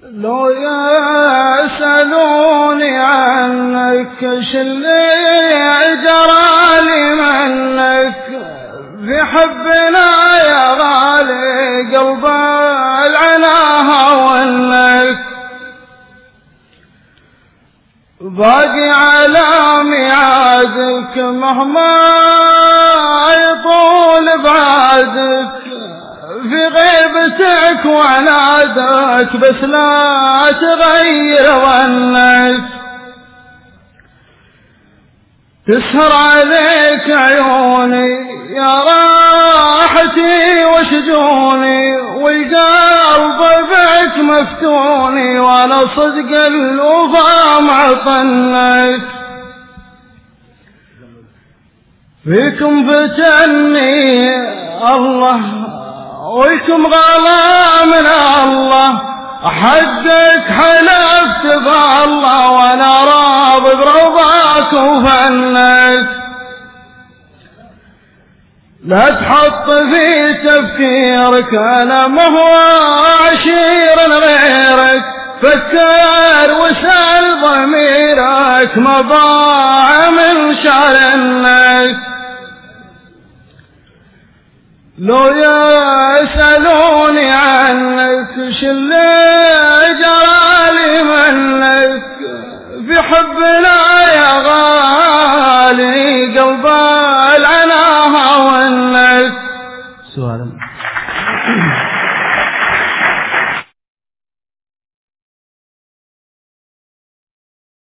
لو يسألوني عنك شلي جرى لي منك في حبنا يا غالي قلب العناها وانك باقي على ميعادك مهما يطول بعدك في غيبتك وعنادك بس لا تغير ظنك تسهر عليك عيوني يا راحتي وشجوني والقلب بك مفتوني وانا صدق الوفا معطنك فيكم فتني الله ويكم غلا من الله حقك حلفت بالله وانا راضي برضاك وفنك لا تحط في تفكيرك انا ما هو عشير غيرك فكر وسأل ضميرك ما ضاع من شأنك لو يسألوني عنك شلي جرالي منك في حبنا يا غالي قلب العناها وانك. سؤال